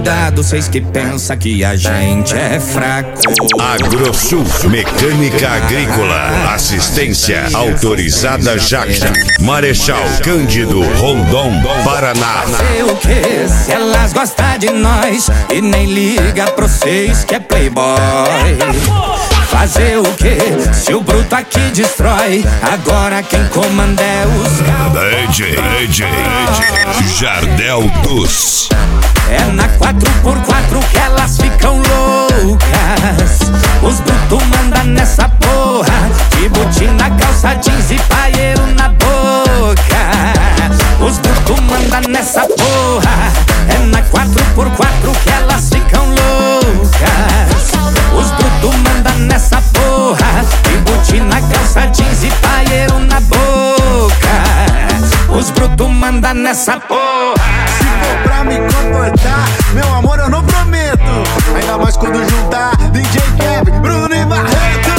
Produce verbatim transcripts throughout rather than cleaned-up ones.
cuidado, vocês que pensam que a gente é fraco. Agrosul, mecânica agrícola, assistência autorizada Jacta, Marechal Cândido, Rondon, Paraná. Fazer o que se elas gostam de nós e nem liga pra vocês que é playboy? Fazer o que se o bruto aqui destrói? Agora quem comanda é os D J, D J, Jardel dos. É na quatro por quatro que elas ficam loucas. Os brutos mandam nessa porra, de botina, calça jeans e paieiro na boca. Os brutos mandam nessa porra. É na quatro por quatro que elas ficam loucas. Os brutos mandam nessa porra, de botina, calça jeans e paieiro na boca. Os brutos mandam nessa porra. Se for pra me comportar, meu amor, eu não prometo. Ainda mais quando juntar D J Kevin, Bruno e Barreto.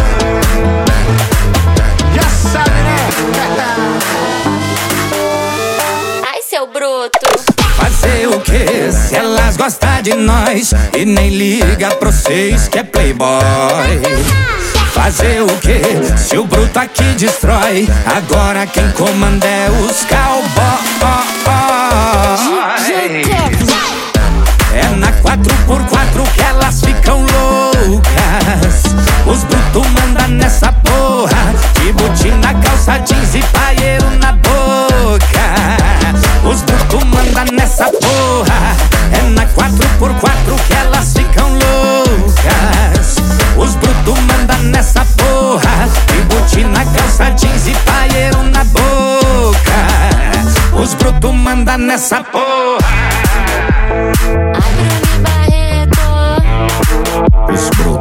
Já sabe, né? Ai, seu bruto. Fazer o que se elas gostam de nós e nem liga pra vocês que é playboy? Fazer o que se o bruto aqui destrói? Agora quem comanda é os cowboys. É na quatro por quatro que elas ficam loucas. Os brutos mandam nessa porra, de botina, calça jeans e paieiro na boca. Os brutos mandam nessa porra. É na quatro por quatro que elas ficam loucas. Os brutos mandam nessa porra, de botina, calça jeans e paieiro na boca. Os brutos mandam nessa porra. Ai, Bruno e Barreto. Os brutos.